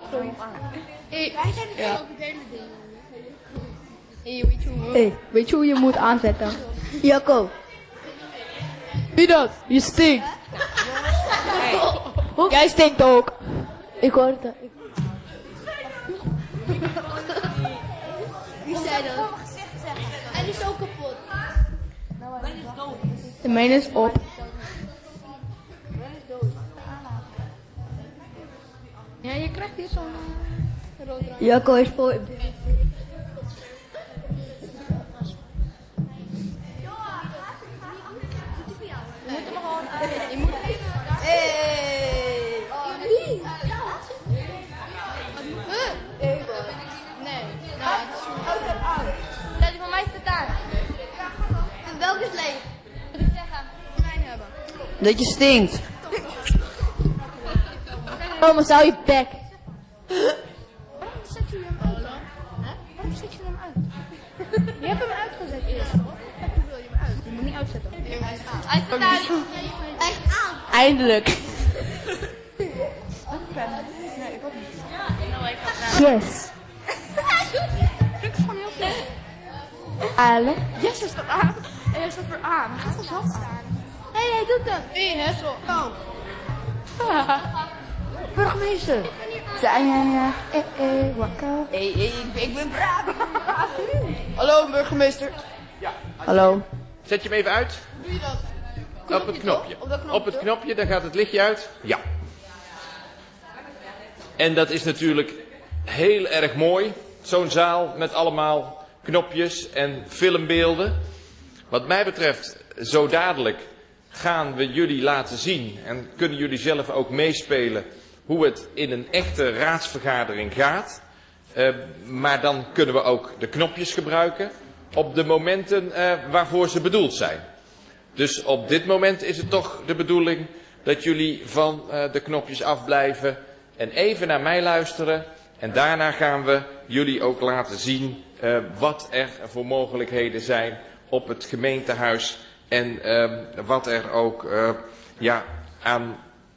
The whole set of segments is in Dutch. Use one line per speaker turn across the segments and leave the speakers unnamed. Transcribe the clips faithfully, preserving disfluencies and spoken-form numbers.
gewoon nog aan.
Hey,
Wij zijn dus
ja.
ook het hele ding.
Hey, weet, je hoe,
Hey.
weet je hoe je moet aanzetten?
Jacco.
Wie dat? Je stinkt. Jij stinkt ook.
Ik hoor het. Ik...
Wie zei dat? En die is ook kapot.
De mijne is op. Ja, je krijgt hier zo'n uh, rood randje.
Jacco is voor...
Hey. Wie?
Nee, nou, het is goed. Dat die van mij staat daar.
En welke is leeg?
Moet ik zeggen? Mijn hebben.
Dat je stinkt.
Oh, maar zou je bek.
Waarom zet je hem uit dan? Waarom zet je hem uit?
Je hebt hem uitgezet eerst, hoor. Hoe wil je hem uit? Je moet niet uitzetten. Hij staat daar.
Echt aan.
Eindelijk. Yes.
Ik gewoon heel veel.
Ale.
Yes, hij staat aan. En hij staat weer aan. Hij gaat vanzelf aan.
Hé, hey, hij doet het.
Hé, Hessel. Oh.
Burgemeester. Zijn jij eh eh wakker?
Hé, hey, ik, ik ben braaf. Hallo, burgemeester.
Hallo.
Zet je hem even uit?
Doe je dat?
Op het knopje.
Op dat knopje,
Op het knopje, dan gaat het lichtje uit. Ja. En dat is natuurlijk heel erg mooi. Zo'n zaal met allemaal knopjes en filmbeelden. Wat mij betreft, zo dadelijk gaan we jullie laten zien. En kunnen jullie zelf ook meespelen hoe het in een echte raadsvergadering gaat. Uh, maar dan kunnen we ook de knopjes gebruiken op de momenten uh, waarvoor ze bedoeld zijn. Dus op dit moment is het toch de bedoeling dat jullie van uh, de knopjes afblijven en even naar mij luisteren. En daarna gaan we jullie ook laten zien uh, wat er voor mogelijkheden zijn op het gemeentehuis. En uh, wat er ook uh, ja, aan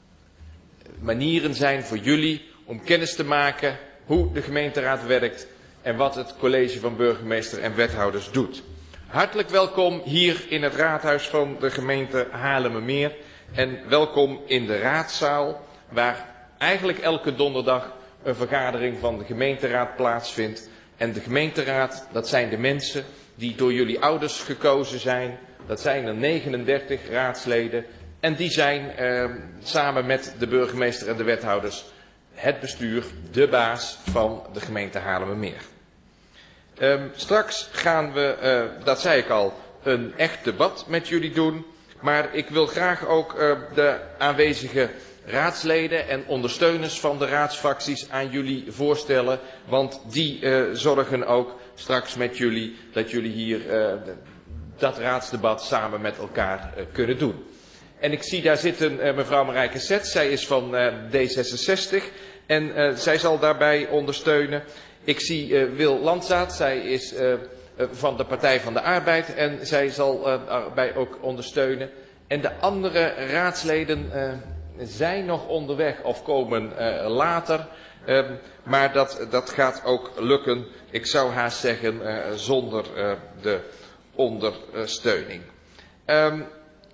manieren zijn voor jullie om kennis te maken hoe de gemeenteraad werkt en wat het college van burgemeester en wethouders doet. Hartelijk welkom hier in het raadhuis van de gemeente Haarlemmermeer en welkom in de raadzaal waar eigenlijk elke donderdag een vergadering van de gemeenteraad plaatsvindt. En de gemeenteraad, dat zijn de mensen die door jullie ouders gekozen zijn. Dat zijn er negenendertig raadsleden en die zijn eh, samen met de burgemeester en de wethouders het bestuur, de baas van de gemeente Haarlemmermeer. Um, straks gaan we, uh, dat zei ik al, een echt debat met jullie doen. Maar ik wil graag ook uh, de aanwezige raadsleden en ondersteuners van de raadsfracties aan jullie voorstellen. Want die uh, zorgen ook straks met jullie dat jullie hier uh, dat raadsdebat samen met elkaar uh, kunnen doen. En ik zie daar zitten uh, mevrouw Marijke Sets, zij is van uh, D zesenzestig en uh, zij zal daarbij ondersteunen. Ik zie uh, Wil Landzaat, zij is uh, uh, van de Partij van de Arbeid en zij zal uh, daarbij ook ondersteunen. En de andere raadsleden uh, zijn nog onderweg of komen uh, later. Uh, maar dat, dat gaat ook lukken, ik zou haast zeggen, uh, zonder uh, de ondersteuning. Um,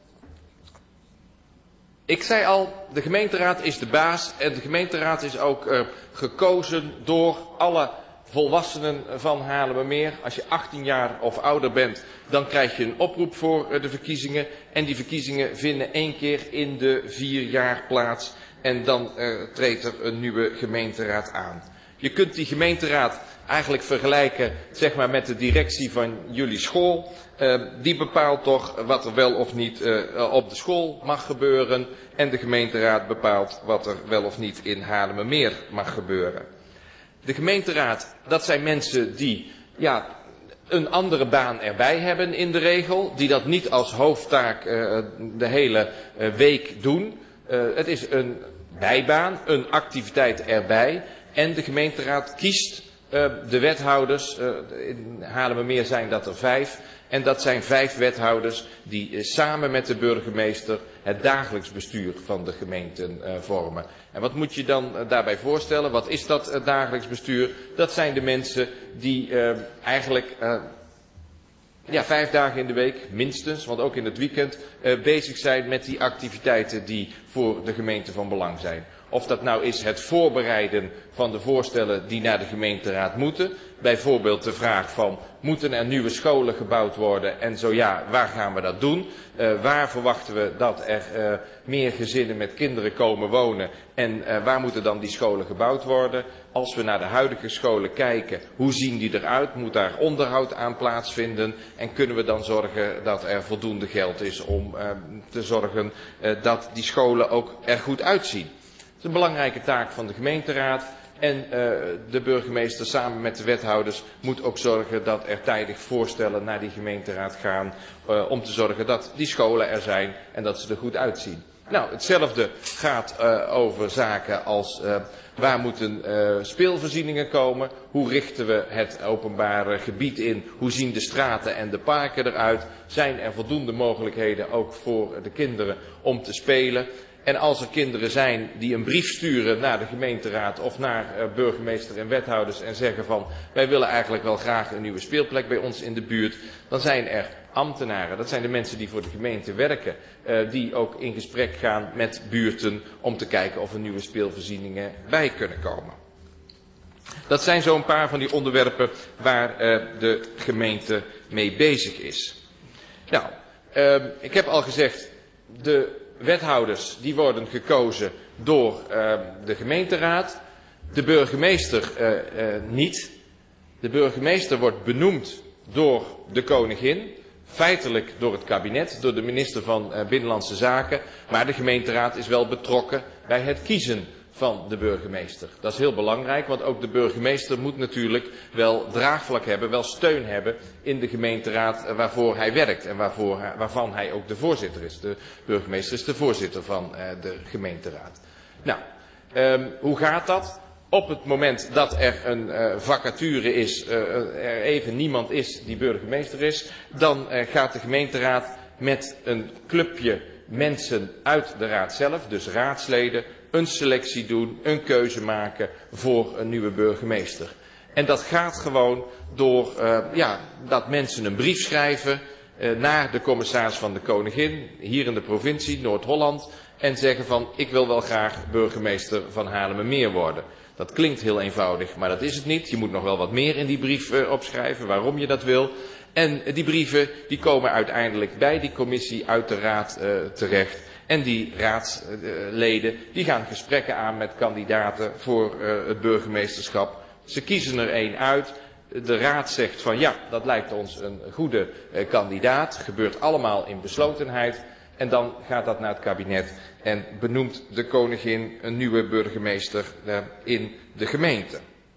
Ik zei al, de gemeenteraad is de baas en de gemeenteraad is ook uh, gekozen door alle volwassenen van Haarlemmermeer. Als je achttien jaar of ouder bent, dan krijg je een oproep voor uh, de verkiezingen. En die verkiezingen vinden één keer in de vier jaar plaats. En dan uh, treedt er een nieuwe gemeenteraad aan. Je kunt die gemeenteraad eigenlijk vergelijken zeg maar, met de directie van jullie school. Uh, die bepaalt toch wat er wel of niet uh, op de school mag gebeuren. En de gemeenteraad bepaalt wat er wel of niet in Haarlemmermeer mag gebeuren. De gemeenteraad, dat zijn mensen die ja, een andere baan erbij hebben in de regel. Die dat niet als hoofdtaak uh, de hele uh, week doen. Uh, het is een bijbaan, een activiteit erbij. En de gemeenteraad kiest Uh, de wethouders, uh, in Haarlemmermeer zijn dat er vijf. En dat zijn vijf wethouders die uh, samen met de burgemeester het dagelijks bestuur van de gemeenten uh, vormen. En wat moet je dan uh, daarbij voorstellen? Wat is dat uh, dagelijks bestuur? Dat zijn de mensen die uh, eigenlijk uh, ja, vijf dagen in de week, minstens, want ook in het weekend, uh, bezig zijn met die activiteiten die voor de gemeente van belang zijn. Of dat nou is het voorbereiden van de voorstellen die naar de gemeenteraad moeten. Bijvoorbeeld de vraag van, moeten er nieuwe scholen gebouwd worden? En zo ja, waar gaan we dat doen? Uh, waar verwachten we dat er uh, meer gezinnen met kinderen komen wonen? En uh, waar moeten dan die scholen gebouwd worden? Als we naar de huidige scholen kijken, hoe zien die eruit? Moet daar onderhoud aan plaatsvinden? En kunnen we dan zorgen dat er voldoende geld is om uh, te zorgen uh, dat die scholen ook er goed uitzien? Dat is een belangrijke taak van de gemeenteraad en uh, de burgemeester samen met de wethouders moet ook zorgen dat er tijdig voorstellen naar die gemeenteraad gaan uh, om te zorgen dat die scholen er zijn en dat ze er goed uitzien. Nou, hetzelfde gaat uh, over zaken als uh, waar moeten uh, speelvoorzieningen komen, hoe richten we het openbare gebied in, hoe zien de straten en de parken eruit, zijn er voldoende mogelijkheden ook voor de kinderen om te spelen. En als er kinderen zijn die een brief sturen naar de gemeenteraad of naar uh, burgemeester en wethouders en zeggen van wij willen eigenlijk wel graag een nieuwe speelplek bij ons in de buurt, dan zijn er ambtenaren, dat zijn de mensen die voor de gemeente werken, uh, die ook in gesprek gaan met buurten om te kijken of er nieuwe speelvoorzieningen bij kunnen komen. Dat zijn zo'n paar van die onderwerpen waar uh, de gemeente mee bezig is. Nou, uh, ik heb al gezegd, de wethouders die worden gekozen door uh, de gemeenteraad. De burgemeester uh, uh, niet. De burgemeester wordt benoemd door de koningin. Feitelijk door het kabinet, door de minister van uh, Binnenlandse Zaken. Maar de gemeenteraad is wel betrokken bij het kiezen van de burgemeester. Dat is heel belangrijk, want ook de burgemeester moet natuurlijk wel draagvlak hebben, wel steun hebben in de gemeenteraad waarvoor hij werkt en waarvoor, waarvan hij ook de voorzitter is. De burgemeester is de voorzitter van uh, de gemeenteraad. Nou, um, hoe gaat dat? Op het moment dat er een uh, vacature is, uh, er even niemand is die burgemeester is, dan uh, gaat de gemeenteraad met een clubje mensen uit de raad zelf, dus raadsleden, een selectie doen, een keuze maken voor een nieuwe burgemeester. En dat gaat gewoon door uh, ja, dat mensen een brief schrijven uh, naar de commissaris van de koningin, hier in de provincie Noord-Holland, en zeggen van ik wil wel graag burgemeester van Haarlemmermeer worden. Dat klinkt heel eenvoudig, maar dat is het niet. Je moet nog wel wat meer in die brief uh, opschrijven waarom je dat wil. En die brieven die komen uiteindelijk bij die commissie uit de raad uh, terecht. En die raadsleden die gaan gesprekken aan met kandidaten voor uh, het burgemeesterschap. Ze kiezen er één uit. De raad zegt van ja, dat lijkt ons een goede uh, kandidaat. Het gebeurt allemaal in beslotenheid. En dan gaat dat naar het kabinet en benoemt de koningin een nieuwe burgemeester uh, in de gemeente.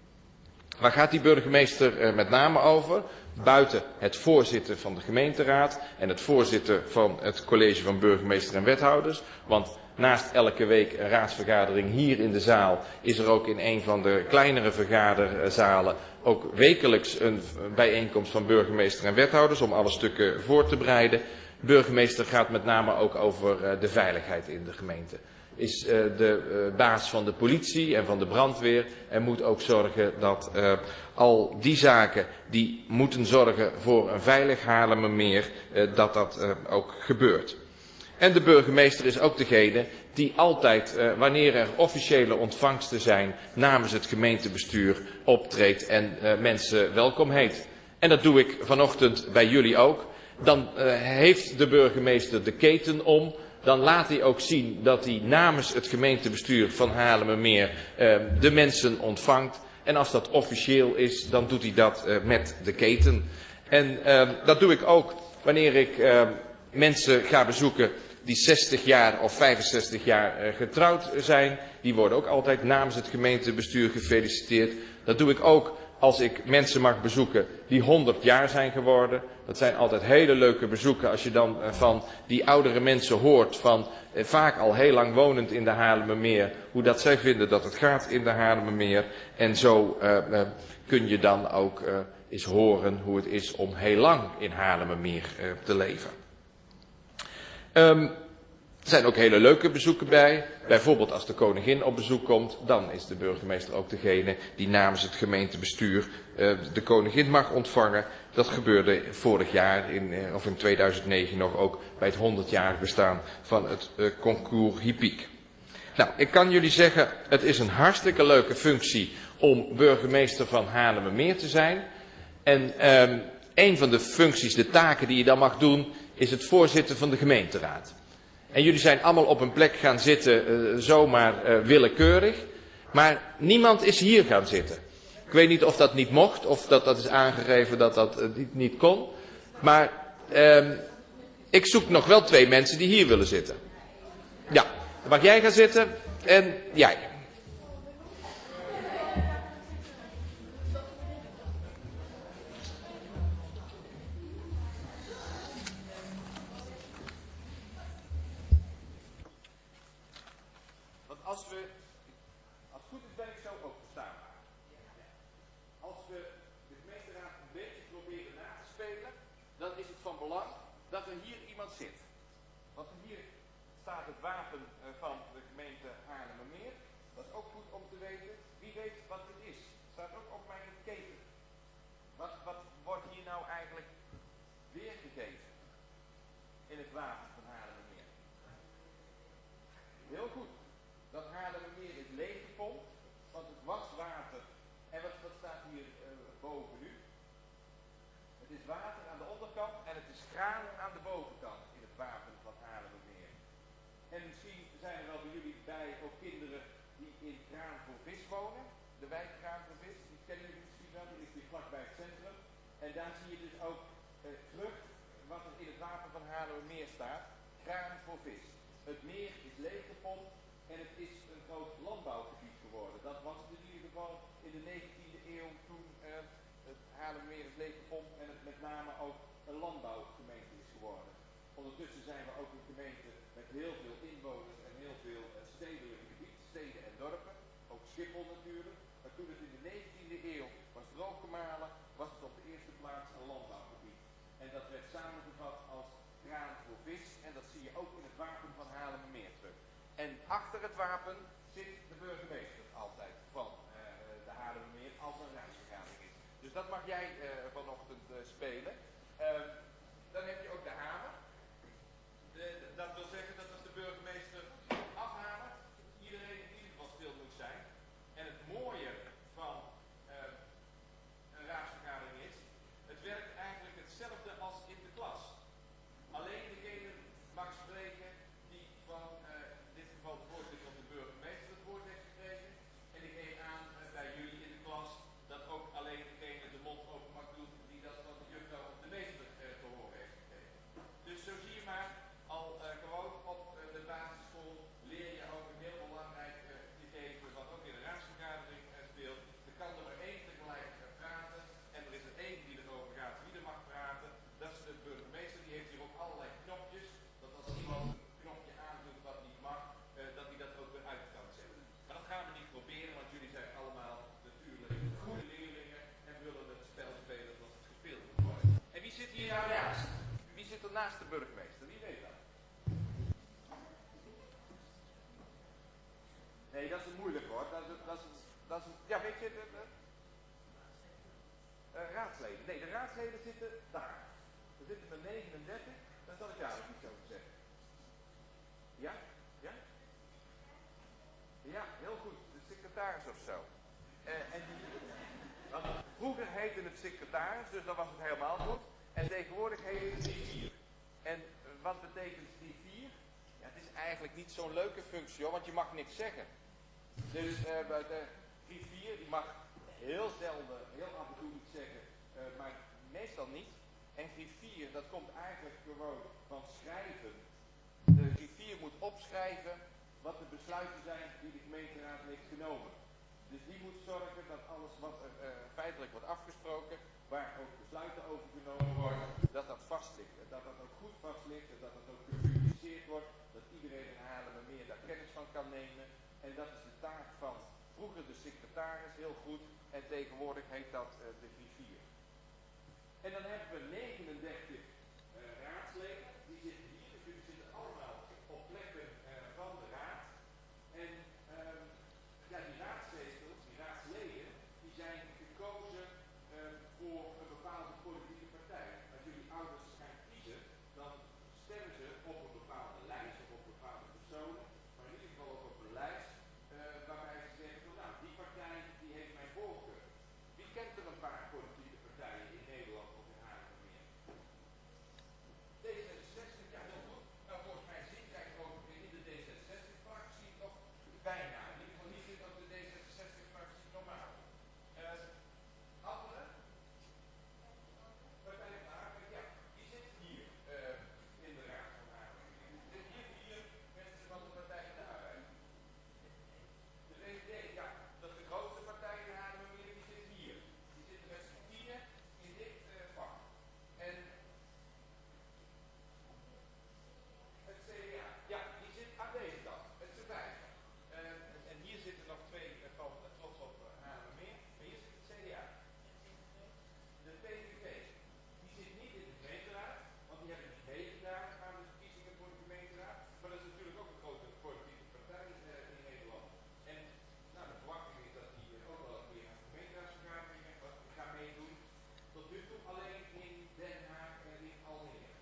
Waar gaat die burgemeester uh, met name over? Buiten het voorzitten van de gemeenteraad en het voorzitten van het college van burgemeester en wethouders. Want naast elke week een raadsvergadering hier in de zaal is er ook in een van de kleinere vergaderzalen ook wekelijks een bijeenkomst van burgemeester en wethouders om alle stukken voor te bereiden. Burgemeester gaat met name ook over de veiligheid in de gemeente. Is uh, de uh, baas van de politie en van de brandweer en moet ook zorgen dat uh, al die zaken die moeten zorgen voor een veilig Haarlemmermeer, uh, dat dat uh, ook gebeurt. En de burgemeester is ook degene die altijd, uh, wanneer er officiële ontvangsten zijn, namens het gemeentebestuur optreedt en uh, mensen welkom heet. En dat doe ik vanochtend bij jullie ook. Dan uh, heeft de burgemeester de keten om. Dan laat hij ook zien dat hij namens het gemeentebestuur van Haarlemmermeer uh, de mensen ontvangt. En als dat officieel is, dan doet hij dat uh, met de keten. En uh, dat doe ik ook wanneer ik uh, mensen ga bezoeken die zestig jaar of vijfenzestig jaar uh, getrouwd zijn. Die worden ook altijd namens het gemeentebestuur gefeliciteerd. Dat doe ik ook als ik mensen mag bezoeken die honderd jaar zijn geworden. Dat zijn altijd hele leuke bezoeken als je dan van die oudere mensen hoort, van eh, vaak al heel lang wonend in de Haarlemmermeer, hoe dat zij vinden dat het gaat in de Haarlemmermeer. En zo uh, uh, kun je dan ook uh, eens horen hoe het is om heel lang in Haarlemmermeer uh, te leven. Um, Er zijn ook hele leuke bezoeken bij. Bijvoorbeeld als de koningin op bezoek komt, dan is de burgemeester ook degene die namens het gemeentebestuur uh, de koningin mag ontvangen. Dat gebeurde vorig jaar, in, uh, of in tweeduizend negen nog ook, bij het honderdjarig bestaan van het uh, concours hippiek. Nou, ik kan jullie zeggen, het is een hartstikke leuke functie om burgemeester van Haarlemmermeer te zijn. En um, een van de functies, de taken die je dan mag doen, is het voorzitten van de gemeenteraad. En jullie zijn allemaal op een plek gaan zitten, uh, zomaar uh, willekeurig. Maar niemand is hier gaan zitten. Ik weet niet of dat niet mocht, of dat dat is aangegeven dat dat uh, niet, niet kon. Maar uh, ik zoek nog wel twee mensen die hier willen zitten. Ja, dan mag jij gaan zitten en jij. Als we, als het goed is ben ik zo ook verstaanbaar. Als we de gemeenteraad een beetje proberen na te spelen, dan is het van belang dat er hier iemand zit. Want hier staat het wapen van de gemeente Haarlemmermeer. Dat is ook goed om te weten. Wie weet wat het is. Het staat ook op mijn keten. Wat, wat wordt hier nou eigenlijk weergegeven in het wapen van Haarlemmermeer? Heel goed. Dat Haarlemmermeer is leeggepompt, want het was water. En wat, wat staat hier uh, boven nu? Het is water aan de onderkant en het is graan aan de bovenkant in het wapen van Haarlemmermeer. En misschien zijn er wel bij jullie bij ook kinderen die in Graan voor Vis wonen. De wijk Graan voor Vis, die kennen jullie misschien wel, die ligt hier vlakbij het centrum. En daar zie je dus ook uh, terug wat er in het wapen van Haarlemmermeer staat. Graan voor Vis. Het meer is leeggepompt. En het is een groot landbouwgebied geworden. Dat was het in ieder geval in de negentiende eeuw toen uh, het Haarlemmermeer is leeggepompt en het met name ook een landbouwgemeente is geworden. Ondertussen zijn we ook een gemeente met heel veel inwoners en heel veel uh, stedelijk gebied, steden en dorpen. Ook Schiphol natuurlijk. Maar toen het in de negentiende eeuw was drooggemalen, was het op de eerste plaats een landbouwgebied. En dat werd samengevat als graan voor vis. En dat zie je ook in het wapen van Haarlemmermeer terug. En achter het wapen zit de burgemeester altijd van uh, de Haarlemmermeer als er een raadsvergadering is. Dus dat mag jij uh, vanochtend uh, spelen. Uh, dan heb je ook de hamer. De, de, dat wil zeggen dat als de burgemeester afhamert, iedereen in ieder geval stil moet zijn. En het mooie van uh, een raadsvergadering is, het werkt eigenlijk hetzelfde als in de klas. Alleen degene mag spreken die van uh, in dit geval de voorzitter of de burgemeester het woord heeft gekregen. En ik neem aan uh, bij jullie in de klas dat ook alleen degene de mond open mag doen die dat van de juffrouw of de meester uh, te horen heeft gekregen. Dus zo zie je maar, al uh, gewoon op uh, de basisschool leer je ook een heel belangrijk uh, gegeven wat ook in de raadsvergadering uh, speelt. Er kan er maar één tegelijk uh, praten en er is er één die erover gaat wie er mag praten. Dat is de burgemeester, die heeft hier ook allerlei knopjes. Dat als iemand een knopje aandoet wat niet mag, uh, dat hij dat ook weer uit kan zetten. Maar dat gaan we niet proberen, want jullie zijn allemaal natuurlijk goede leerlingen en willen het spel spelen zoals het gespeeld moet worden. En wie zit hier nou naast? Wie zit er naast de burgemeester? Wie weet dat? Nee, dat is een moeilijk hoor. Dat is, dat is, dat is, ja, weet je, de, de, uh, raadsleden. Nee, de raadsleden zitten daar. Er zitten er negenendertig, dan zal ik daar ook iets over zeggen. Ja? Ja? Ja, heel goed. De secretaris of zo. Uh, en die, want vroeger heette het secretaris, dus dan was het helemaal goed. En tegenwoordig heet het griffier. En uh, wat betekent griffier? Ja, het is eigenlijk niet zo'n leuke functie hoor, want je mag niks zeggen. Dus uh, de griffier die mag heel zelden, heel af en toe iets zeggen, uh, maar meestal niet. En griffier, dat komt eigenlijk gewoon van schrijven. De griffier moet opschrijven wat de besluiten zijn die de gemeenteraad heeft genomen. Dus die moet zorgen dat alles wat er uh, feitelijk wordt afgesproken, waar ook besluiten over genomen worden, dat dat vast ligt. En dat dat ook goed vast ligt en dat dat ook gepubliceerd wordt, dat iedereen in Haarlemmermeer daar kennis van kan nemen. En dat is de taak van vroeger de secretaris, heel goed, en tegenwoordig heet dat uh, de griffier. En dan hebben we negenendertig uh, raadsleden, die zitten hier, dus jullie zitten allemaal op plekken uh, van de raad. En uh, ja, die raadszetels, die raadsleden, die zijn gekozen uh, voor een bepaalde politieke partij. Als jullie ouders gaan kiezen, dan stemmen ze op een bepaalde lijst of op bepaalde personen, maar in ieder geval ook op een lijst uh, waarbij ze zeggen van nou, die partij die heeft mijn voorkeur. Wie kent er een paar politieke partijen in Nederland of in Haarlemmermeer? D zesenzestig, ja heel goed. Nou, volgens mij zit jij gewoon in de D zesenzestig-fractie nog bijna. In ieder geval hier zit ook de D zesenzestig-fractie normaal. Uh, andere? Partij van de Arbeid, ja, die zit hier uh, in de Raad van Haarlemmermeer. Er zitten hier vier mensen van de Partij van de Arbeid. De V V D, ja, dat is de grootste partij in Haarlemmermeer, die zit hier. Die zitten met z'n tienen in dit uh, vak. En het C D A, ja, die zit aan deze kant. Het is erbij. Uh, en hier zitten nog twee uh, van uh, trots op uh, Haarlemmermeer. Maar hier zit het C D A. De P V V, die zit niet in de gemeenteraad, want die hebben niet meegedaan aan de verkiezingen voor de gemeenteraad. Maar dat is natuurlijk ook een grote politieke partij uh, in Nederland. En nou, de verwachting is dat die uh, ook wel een keer aan de gemeenteraadsvergaderingen gaan meedoen. Tot nu toe alleen in Den Haag en in Almere.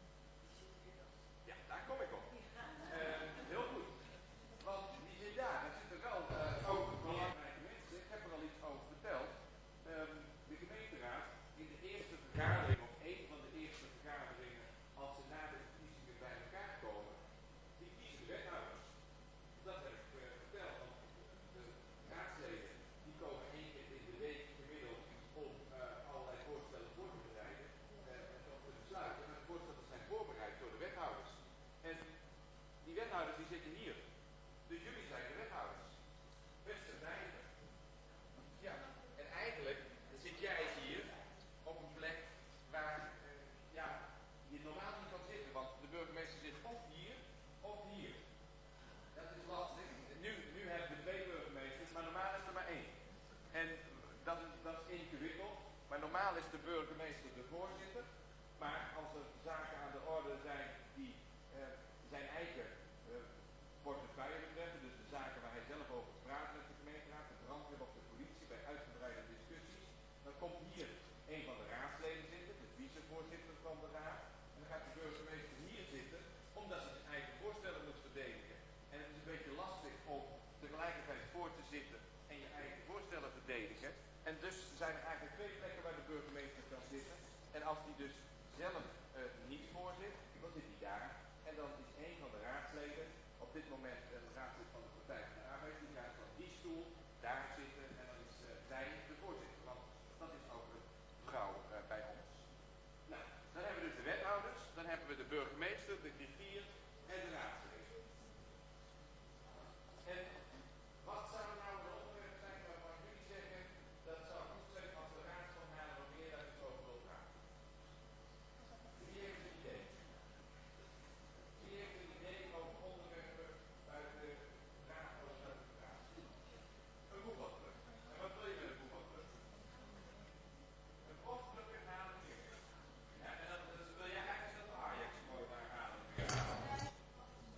Ja, daar kom ik op. Uh, heel goed. Want die zit daar. Daar zitten wel uh, ook belangrijke mensen. Ik heb er al iets over verteld. Um, de gemeenteraad in de eerste vergadering, of een van de eerste vergaderingen, als ze na de verkiezingen bij elkaar komen, die kiezen de wethouders. Dat heb ik uh, verteld. Want de raadsleden die komen één keer in de week gemiddeld om uh, allerlei voorstellen voor te bereiden uh, en om te besluiten. En de voorstellen zijn voorbereid door de wethouders. En die wethouders die zitten hier. Dus jullie zijn de wethouders. Beste beiden. Ja, en eigenlijk zit jij hier op een plek waar uh, ja, je normaal niet kan zitten. Want de burgemeester zit of hier of hier. Dat is lastig. Nu, nu hebben we twee burgemeesters, maar normaal is er maar één. En dat is, dat is ingewikkeld. Maar normaal is de burgemeester de voorzitter. Maar als er zaken aan de orde zijn die uh, zijn eigen uh, portefeuille betreffen, dus de zaken waar hij zelf over praat met de gemeenteraad, de brandweer of de politie bij uitgebreide discussies, dan komt hier een van de raadsleden zitten, de vicevoorzitter van de raad, en dan gaat de burgemeester hier zitten, omdat hij zijn eigen voorstellen moet verdedigen. En het is een beetje lastig om tegelijkertijd voor te zitten en je eigen voorstellen verdedigen. En dus zijn er eigenlijk twee plekken waar de burgemeester kan zitten. En als die dus zelf uh, niet voorzit, dan zit hij daar. En dan is een van de raadsleden, op dit moment uh, de raadslid van de Partij van de Arbeid, die gaat van die stoel daar zitten en dan is uh, zij de voorzitter. Want dat is ook een vrouw uh, bij ons. Nou, dan hebben we dus de wethouders, dan hebben we de burgemeester, de griffier en de raadsleden. En wat zou nou een onderwerp zijn waarvan jullie zeggen dat zou goed zijn als de raad van Haarlemmermeer daar iets over wil praten? Wie heeft een idee? Wie heeft een idee over onderwerpen uit de raad van de raad? Een voetbalclub. En wat wil je met een voetbalclub? Een profclub in Haarlemmermeer. Ja, en dat, dat wil jij eigenlijk dat de Ajax gewoon naar Haarlemmermeer.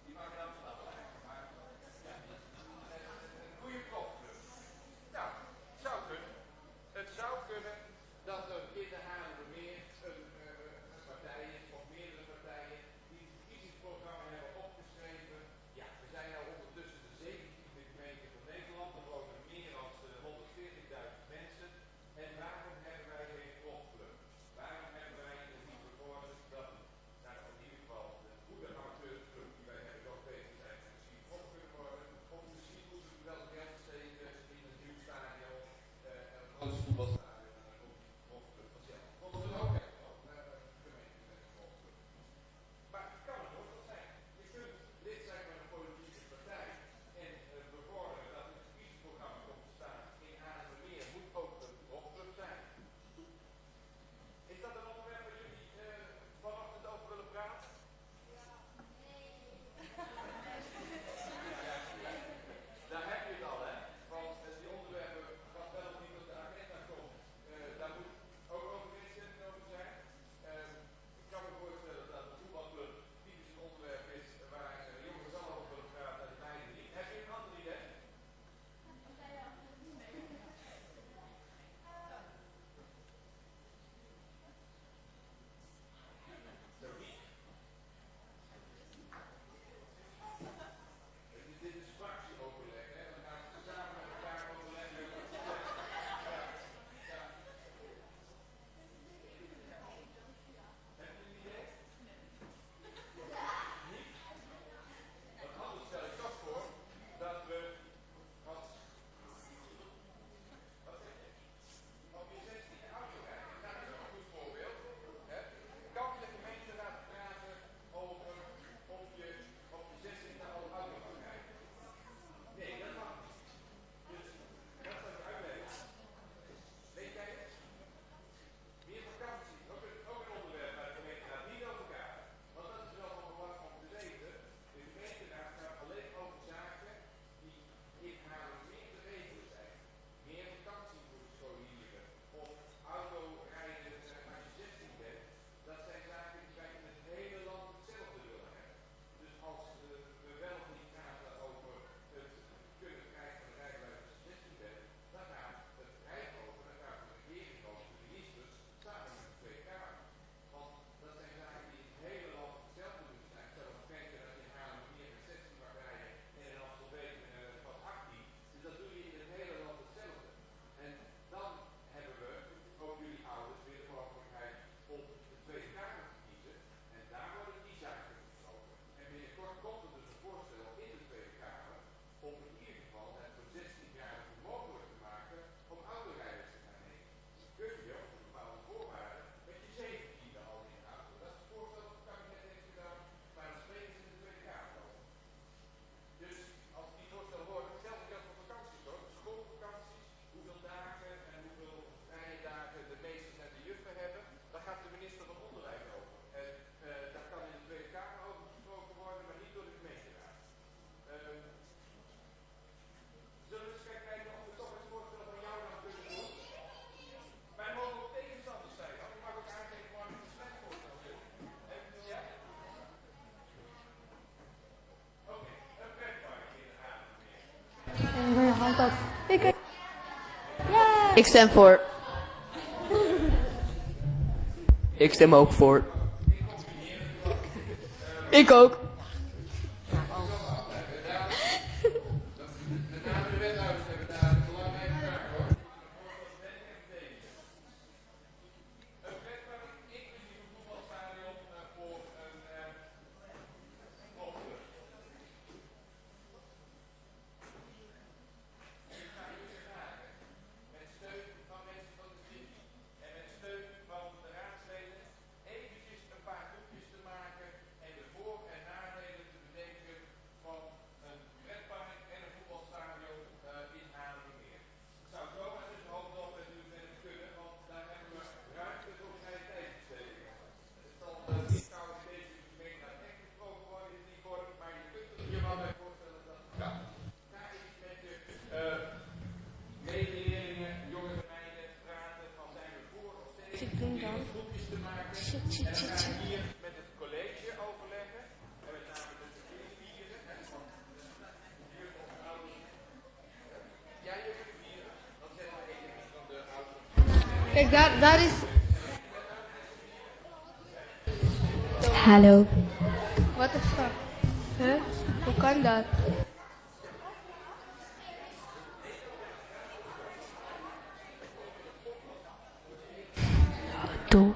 Ik stem voor.
Ik stem ook voor. Ik ook.
Kijk, daar, daar is...
Hallo.
What the fuck? Huh? Hoe kan dat?
Doe.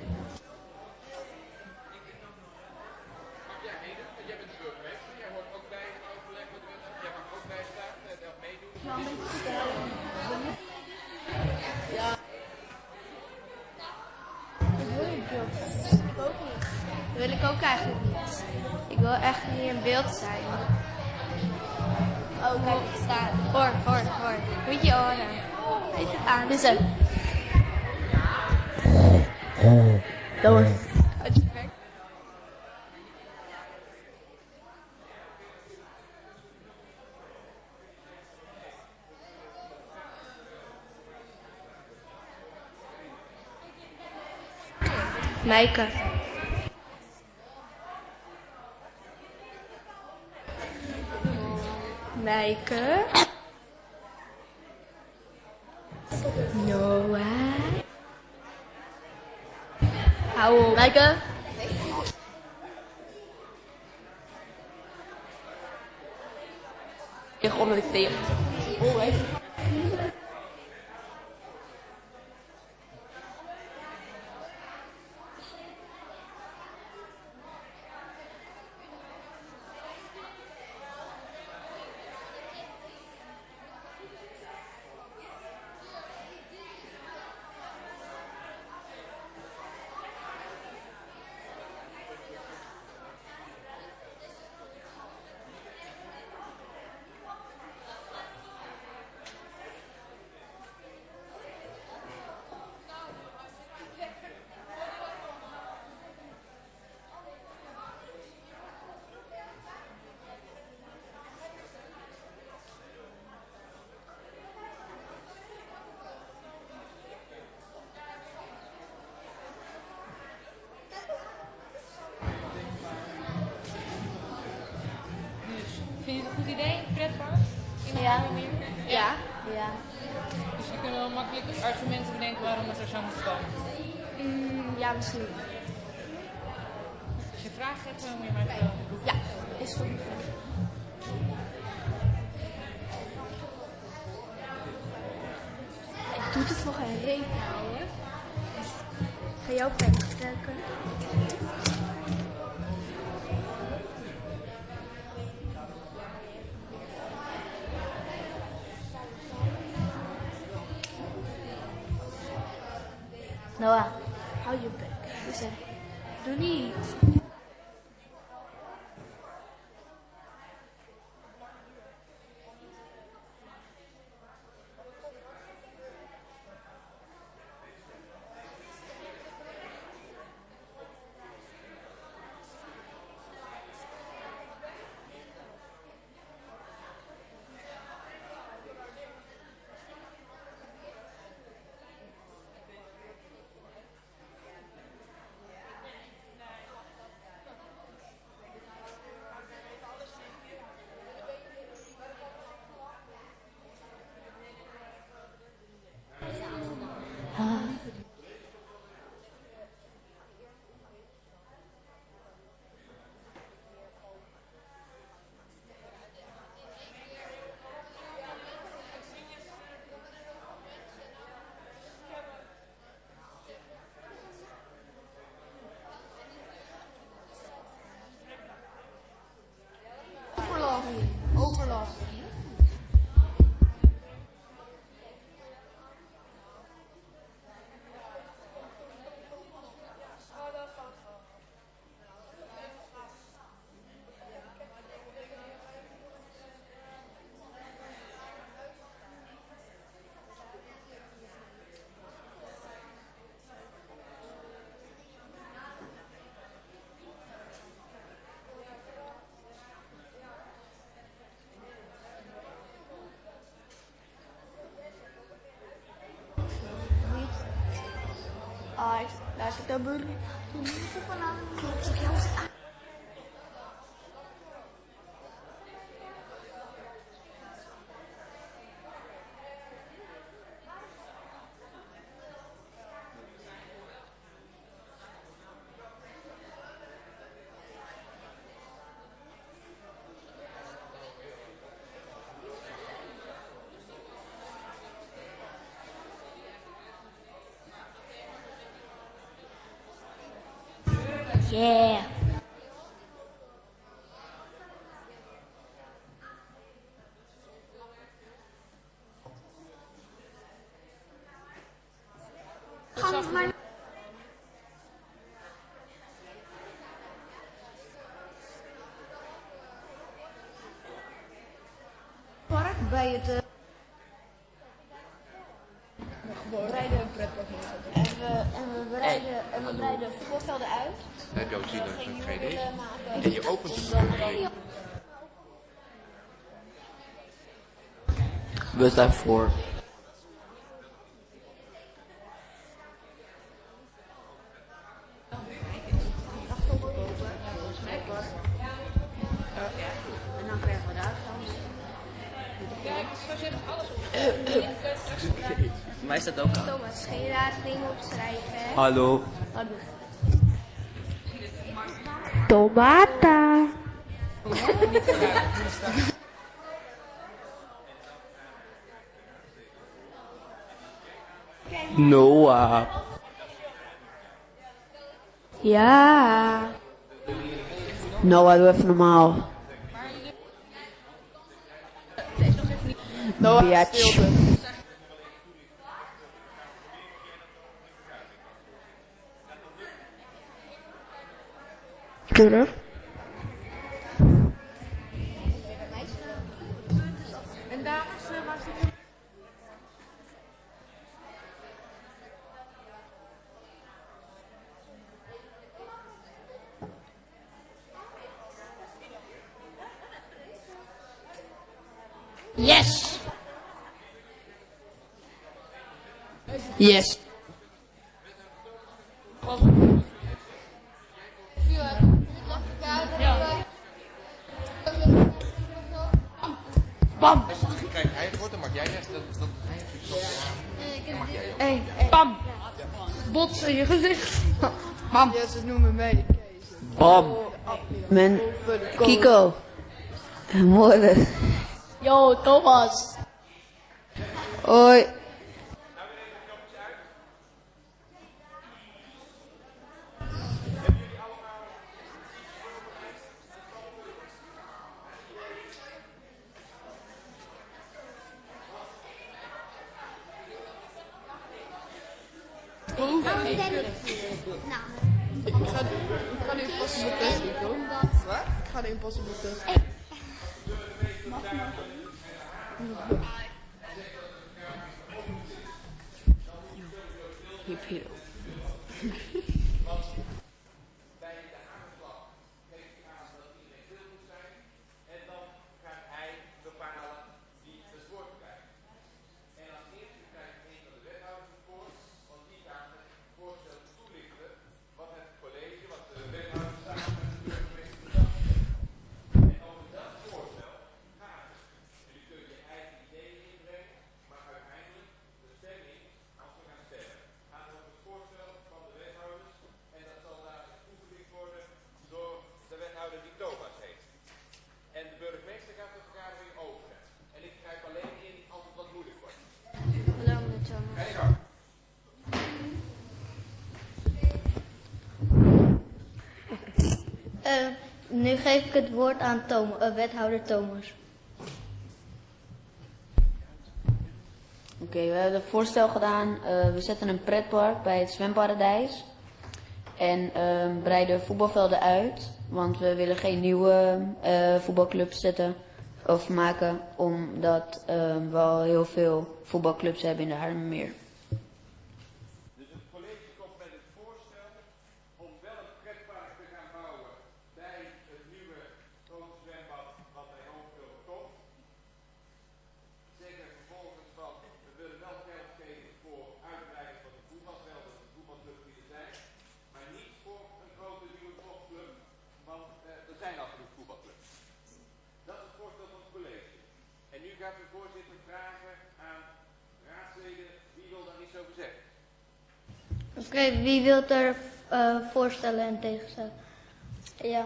Dat wil ik ook eigenlijk niet. Ik wil echt niet in beeld zijn.
Oh, kijk, ik sta.
Hoor, hoor, hoor. Moet je horen. Is het aan?
Dus hem. Dat was.
Mijke. Mijke.
Noah.
Hou op.
Mijke. Ik gewoon dat ik thee heb. Oh, hè.
Vind je het een goed idee, een pretpark? In de
Ja.
Haarlemmermeer?
Ja. Ja.
Dus je kunt wel makkelijk argumenten bedenken waarom het er zou moeten komen.
Mm, ja, misschien.
Als je vragen hebt, dan moet je mij vertellen.
Ja, is goed.
Ik doe het voor een reet houden. Ga jouw pen trekken.
Noah.
Hou je bek. Dus, eh, doe niet.
Ah, ik, daar zit een bully. Klopt, ik jou aan. Yeah. Gaan maar. Park bij het. Uh...
Bereiden een pretpark
En we, en we breiden, en we breiden voetbalvelden uit.
Dan heb je ook zien dat het een twee D is.
maken.
En je opent het.
We staan voor.
En dan krijgen we daar dan.
Voor mij staat ook aan.
Thomas, geen raar ding opschrijven.
Hallo.
Tomata.
Noah.
Ja. Noah, doe even normaal.
Noah,
Biatch.
stilte.
Terug.
En dames, uh, waar zit je?
Yes. Yes. Bam.
Kijk, hij het wordt, dan mag jij net. Dat, dat,
Hey, hey.
Bam! Bots in je gezicht. Bam! Ja, ze noemen mij Kees.
Bam.
Men. Kiko. Morgen.
Yo, Thomas.
Hoi.
Ik ga, ik ga nu impossible test doen. Wat? Ik ga de impossible test.
Hip hip.
Uh, nu geef ik het woord aan Tom, uh, wethouder Thomas.
Oké, okay, we hebben het voorstel gedaan. Uh, we zetten een pretpark bij het zwemparadijs. En uh, breiden voetbalvelden uit. Want we willen geen nieuwe uh, voetbalclubs zetten of maken. Omdat uh, we al heel veel voetbalclubs hebben in de Haarlemmermeer.
Dus het college komt met het voorstel om wel een pretpark te gaan bouwen bij het nieuwe grote zwembad wat bij Hoofddorp komt. Zeggen vervolgens van, we willen wel geld geven voor uitbreiding van de voetbalvelden, de voetbalclub die
Oké, wie wil er uh, voorstellen en tegenstellen? Ja.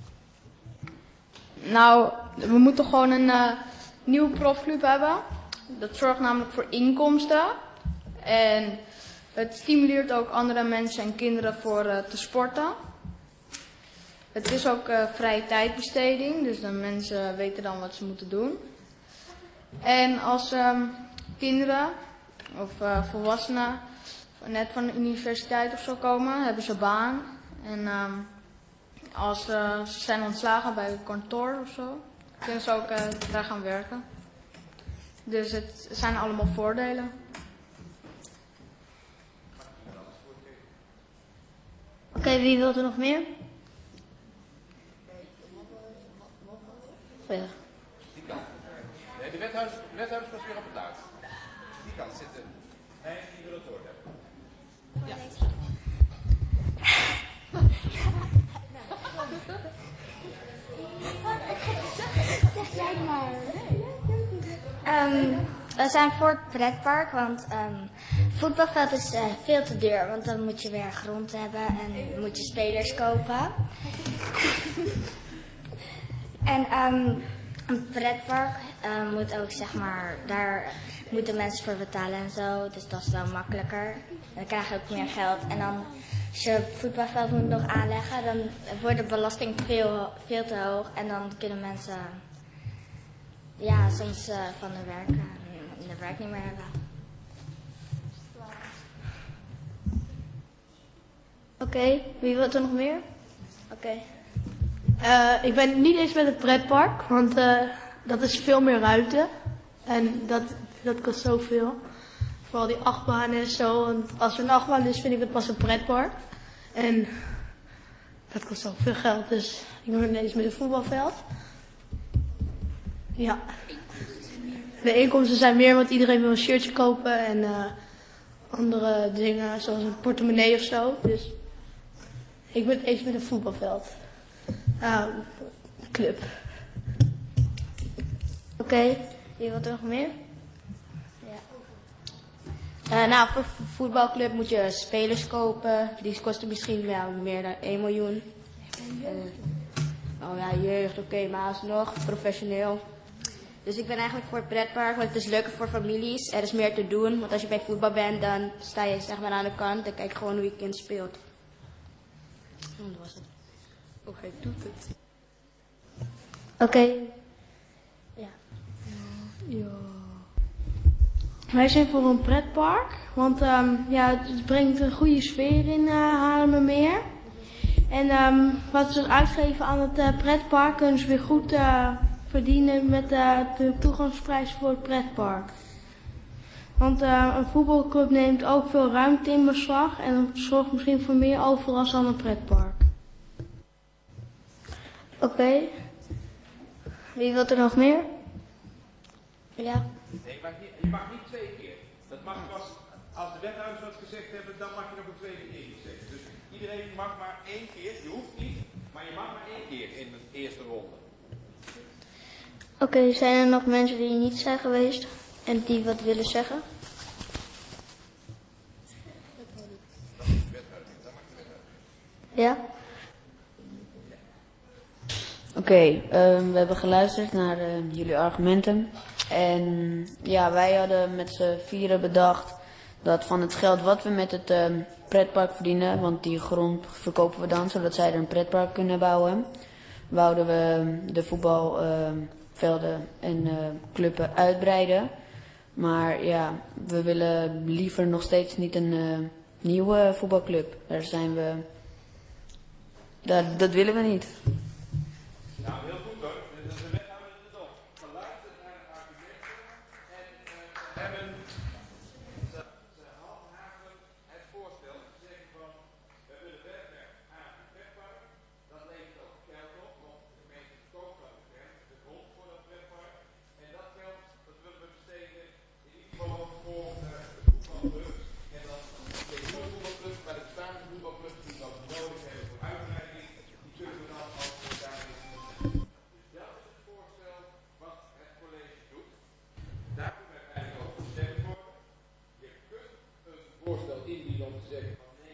Nou, we moeten gewoon een uh, nieuwe profclub hebben. Dat zorgt namelijk voor inkomsten. En het stimuleert ook andere mensen en kinderen voor uh, te sporten. Het is ook uh, vrije tijdbesteding, dus de mensen weten dan wat ze moeten doen. En als um, kinderen of uh, volwassenen net van de universiteit of zo komen, hebben ze baan. En um, als uh, ze zijn ontslagen bij een kantoor of zo, kunnen ze ook uh, daar gaan werken. Dus het zijn allemaal voordelen.
Oké, okay, wie wil er nog meer? Ja.
Die kant. Nee, de wethouders, de wethouders was weer op het laatst. Die kant zitten. Nee, die wil het woord hebben. Ja.
Zeg jij maar. Um, we zijn voor het pretpark, want um, voetbalveld is uh, veel te duur. Want dan moet je weer grond hebben en moet je spelers kopen. En um, een pretpark uh, moet ook, zeg maar, daar moeten mensen voor betalen en zo. Dus dat is dan makkelijker. Dan krijg je ook meer geld. En dan, als je het voetbalveld moet nog aanleggen, dan wordt de belasting veel, veel te hoog. En dan kunnen mensen, ja, soms uh, van hun werk, uh, hun werk niet meer hebben.
Oké, okay, wie wil er nog meer? Oké. Okay.
Uh, ik ben het niet eens met het pretpark, want uh, dat is veel meer ruimte. En dat, dat kost zoveel. Vooral die achtbanen en zo. Want als er een achtbaan is, vind ik het pas een pretpark. En dat kost ook veel geld. Dus ik ben het niet eens met een voetbalveld. Ja. De inkomsten zijn meer, want iedereen wil een shirtje kopen. En uh, andere dingen, zoals een portemonnee of zo. Dus ik ben het eens met een voetbalveld. Uh, club.
Oké, okay. Wie wil er nog meer?
Ja. Uh, nou, voor voetbalclub moet je spelers kopen. Die kosten misschien wel meer dan één miljoen. Uh, oh ja, jeugd, oké, okay, maar alsnog professioneel. Dus ik ben eigenlijk voor het pretpark, want het is leuker voor families. Er is meer te doen, want als je bij voetbal bent, dan sta je zeg maar aan de kant en kijk gewoon hoe je kind speelt. Oh, dat was het. Oh, hij doet het.
Oké. Okay.
Ja. Ja. Wij zijn voor een pretpark, want um, ja, het brengt een goede sfeer in uh, Haarlemmermeer. En um, wat ze uitgeven aan het uh, pretpark kunnen ze weer goed uh, verdienen met uh, de toegangsprijs voor het pretpark. Want uh, een voetbalclub neemt ook veel ruimte in beslag en dat zorgt misschien voor meer overlast dan een pretpark.
Oké. Okay. Wie wil er nog meer?
Ja.
Nee, je mag niet, je mag niet twee keer. Dat mag pas, als de wethouders wat gezegd hebben, dan mag je nog een tweede keer zeggen. Dus iedereen mag maar één keer, je hoeft niet, maar je mag maar één keer in de eerste ronde.
Oké, okay, zijn er nog mensen die niet zijn geweest en die wat willen zeggen? Ja?
Oké, okay, uh, we hebben geluisterd naar uh, jullie argumenten. En ja, wij hadden met z'n vieren bedacht dat van het geld wat we met het uh, pretpark verdienen, want die grond verkopen we dan, zodat zij er een pretpark kunnen bouwen, wouden we de voetbalvelden uh, en uh, clubben uitbreiden. Maar ja, we willen liever nog steeds niet een uh, nieuwe voetbalclub. Daar zijn we, dat, dat willen we niet.
Nou, heel goed hoor. De wethouder is het op. Geluisterd naar de argumenten en uh, ze hebben, ze, ze handhaven het voorstel. Ze zeggen van, we willen verder aan het pretpark. Dat levert ook geld op, want de gemeente koopt dat de grond voor dat pretpark. En dat geld, dat willen we besteden in ieder geval voor uh, de voetbalclub. En dan de nieuwe voetbalclub, maar de bestaande voetbalclub die wat nodig hebben voor uitbreiding, die zullen we dan als we daarin. Dat is het voorstel wat het college doet. Daar kunnen we eigenlijk over gestemd worden. Je kunt een voorstel indienen om te zeggen van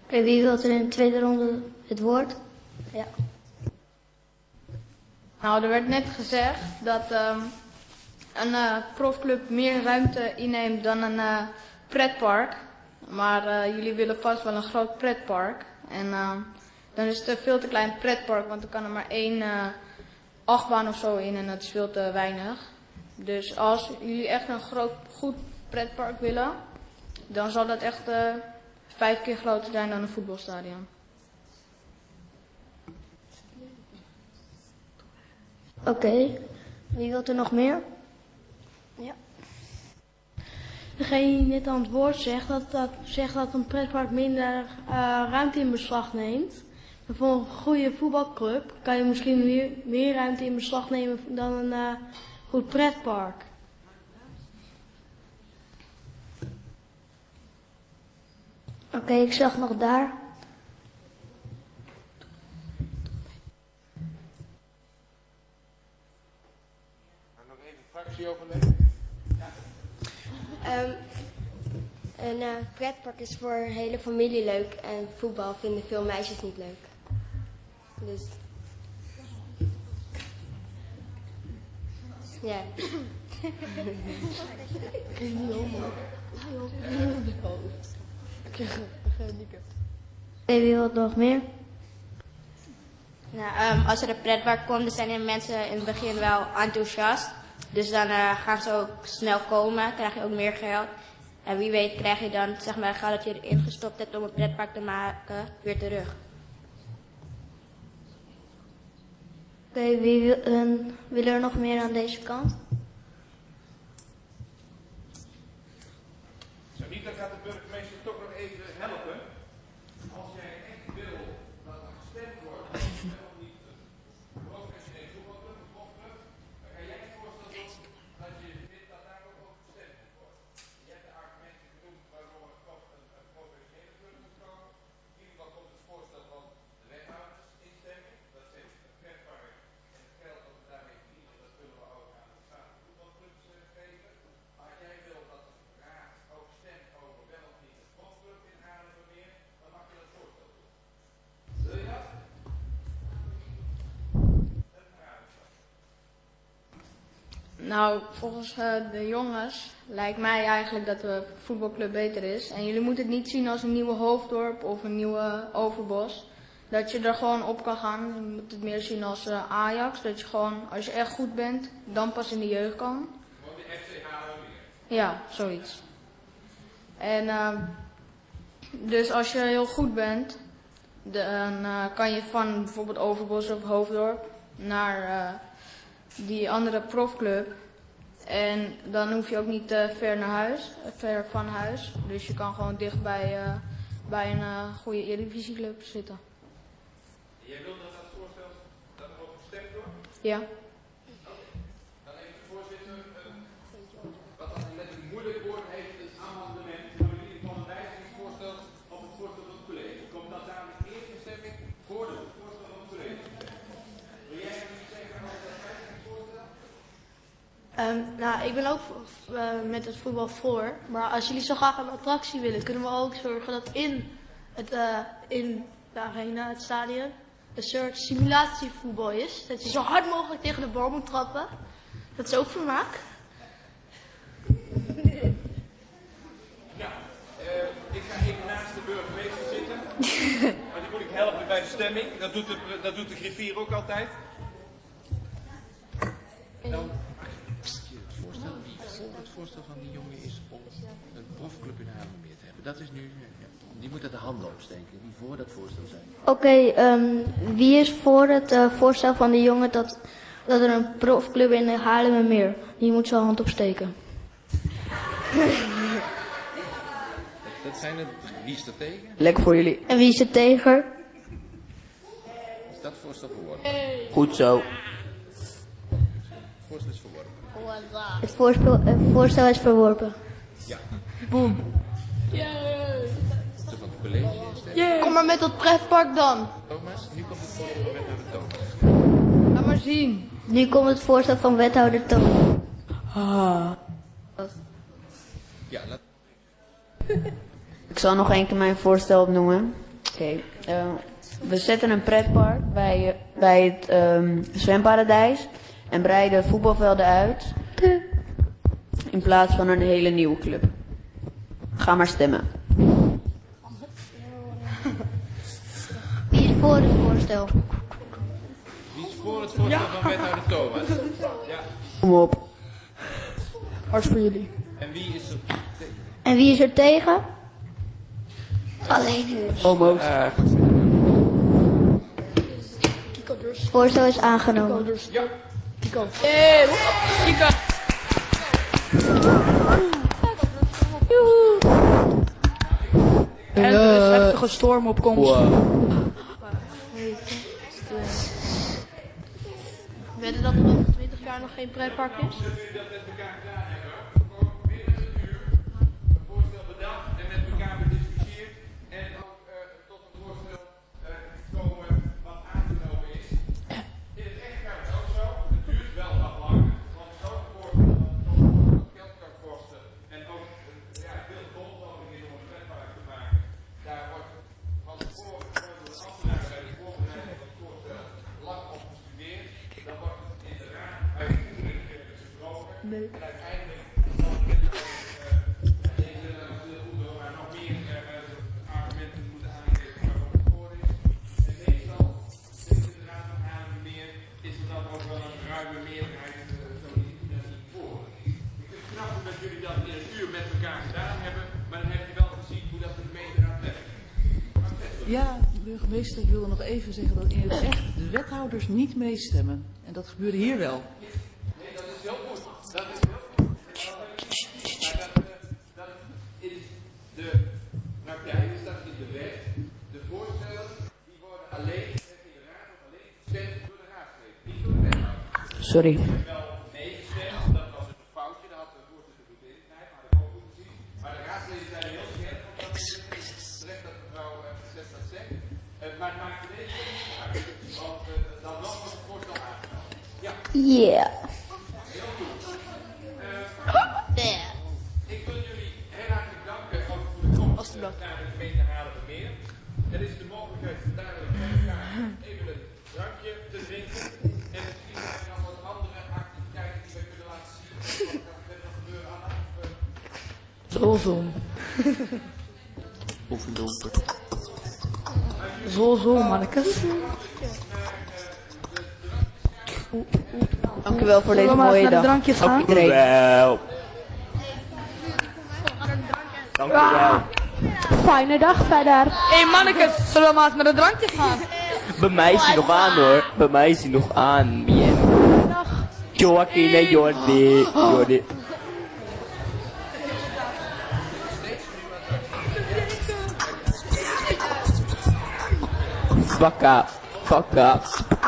Okay, wie wil er in de tweede ronde het woord? Ja.
Nou, er werd net gezegd dat um, een uh, profclub meer ruimte inneemt dan een uh, pretpark. Maar uh, jullie willen vast wel een groot pretpark. En uh, dan is het een veel te klein pretpark, want er kan er maar één uh, achtbaan of zo in en dat is veel te weinig. Dus als jullie echt een groot, goed pretpark willen, dan zal dat echt uh, vijf keer groter zijn dan een voetbalstadion.
Oké, okay. Wie wil er nog meer?
Ja. Degene die net aan het woord zegt dat, dat, zegt dat een pretpark minder uh, ruimte in beslag neemt. En voor een goede voetbalclub kan je misschien meer, meer ruimte in beslag nemen dan een uh, goed pretpark.
Oké, okay, ik zag nog daar.
Nog even fractieoverleg.
Um, een uh, pretpark is voor een hele familie leuk en voetbal vinden veel meisjes niet leuk. Dus. Ja.
Wie wil het nog meer?
Nou, um, als er een pretpark komt, dan zijn de mensen in het begin wel enthousiast. Dus dan uh, gaan ze ook snel komen, krijg je ook meer geld. En wie weet krijg je dan, zeg maar, geld dat je erin gestopt hebt om een pretpark te maken, weer terug.
Oké, okay, wie wil, uh, wil er nog meer aan deze kant?
Zo niet, dan gaat de burgemeester toch nog even helpen. Als jij echt wil dat er gestemd wordt, of niet een professioneel voetbalclub, een profclub, dan ga jij het voorstellen dat je vindt dat daar ook over gestemd moet worden. Je hebt de argumenten genoemd waarom er toch een, een professionele club moet komen. In ieder geval komt het voorstel van de wethouders instemming. Dat zegt het pretpark en het geld dat we daarmee verdienen, dat willen we ook aan de staat voetbalclubs uh, geven. Als jij wil dat de raad ook stemt over wel of niet een profclub in Haarlemmermeer, dan mag je dat voorstel doen. Wil je dat?
Nou, volgens uh, de jongens lijkt mij eigenlijk dat de voetbalclub beter is. En jullie moeten het niet zien als een nieuwe Hoofddorp of een nieuwe Overbos. Dat je er gewoon op kan gaan. Je moet het meer zien als uh, Ajax. Dat je gewoon, als je echt goed bent, dan pas in de jeugd kan.
Gewoon de F C Haarlemmermeer.
Ja, zoiets. En uh, dus als je heel goed bent, dan uh, kan je van bijvoorbeeld Overbos of Hoofddorp naar uh, die andere profclub. En dan hoef je ook niet uh, ver naar huis, ver van huis. Dus je kan gewoon dicht bij, uh, bij een uh, goede Eredivisieclub zitten.
Jij wil dat dat voorstel dat er over gestemd wordt?
Ja.
Dan even de voorzitter, uh, wat dan net een moeilijk woord heeft, het amendement. Maar in ieder geval een wijzigingsvoorstel op het voorstel van het college. Komt dat daar de eerste stemming voor het voorstel van het college? Wil jij nog iets zeggen over dat wijzigingsvoorstel?
Um, nou, ik ben ook uh, met het voetbal voor. Maar als jullie zo graag een attractie willen, kunnen we ook zorgen dat in, het, uh, in de arena, het stadion, een soort simulatievoetbal is. Dat je zo hard mogelijk tegen de bal moet trappen. Dat is ook vermaak.
Nou, uh, ik ga even naast de burgemeester zitten. Maar die moet ik helpen bij de stemming. Dat doet de, dat doet de griffier ook altijd. Dan...
Het voorstel die voor het voorstel van die jongen is om een profclub in Haarlemmermeer te hebben. Dat is nu, ja, die moeten de handen opsteken die voor dat voorstel zijn.
Oké, okay, um, wie is voor het uh, voorstel van de jongen dat, dat er een profclub in Haarlemmermeer? Die moet zijn hand opsteken.
Dat zijn het, wie is er tegen?
Lekker voor jullie.
En wie is er tegen?
Is dat voorstel verworpen?
Goed zo.
Het voorstel is verworpen.
Het voorspel, uh, voorstel is verworpen.
Ja.
Boom.
De van het college instellen.
Yeah. Kom maar met dat pretpark dan.
Thomas, nu komt het voorstel van wethouder Thomas.
Laat maar zien.
Nu komt het voorstel van wethouder Thomas.
Ah.
Ja, laat...
Ik zal nog één keer mijn voorstel opnoemen. Oké. eh, we zetten een pretpark bij, eh, bij het ehm, zwemparadijs en breiden voetbalvelden uit in plaats van een hele nieuwe club. Ga maar stemmen.
Wie is voor het voorstel?
Wie is voor het voorstel van wethouder Thomas? Ja.
Kom op.
Hard voor jullie.
En wie is er tegen?
En wie is er tegen? Alleen u.
Homo's.
Het voorstel is aangenomen.
Ja.
Kiko. Hey, Kiko. En er is heftige storm op komst.
Wow.
Weten dat er over twintig jaar nog geen pretpark is?
Ja, burgemeester, ik wilde nog even zeggen dat in het echt de wethouders niet meestemmen. En dat gebeurde hier wel.
Nee, dat is heel goed. Dat is heel goed. Maar dat, dat is de praktijk, is dat in de wet. De voorstellen die worden alleen in de raad of alleen gestemd door de raadsleden, niet door de wethouder.
Sorry.
Wel nee gestemd, dat was een foutje, dat had de voorzitter moeten inschrijven, maar dat had ik ook goed gezien. Maar de raadsleden zijn heel scherp op dat terecht dat mevrouw Zes dat zegt. Uh, maar het maakt in deze niet uit, want uh, dan nog wordt het voorstel aangenomen. Ja.
Yeah.
Heel goed. Uh, yeah. Ik wil jullie heel hartelijk danken ook voor de komst uh, naar de gemeente Haarlemmermeer. Er is de mogelijkheid dadelijk met elkaar even een drankje te drinken. En misschien zijn er nog wat andere activiteiten die we kunnen laten zien. Wat gaat er verder gebeuren, Anna?
Zolzon.
Oefendomper.
Zolzon, mannekes.
Dank u wel voor deze
Zullen we maar
mooie
naar de
dag.
drankjes gaan?
Ook iedereen.
Wel. Dank u wel.
Fijne dag verder.
Hé hey, mannekes, zullen we maar eens met een drankje gaan?
Bij mij is hij nog aan hoor. Bij mij is hij nog aan. Bien. Joaquin en Jordi. Jordi. Fuck up. Fuck up.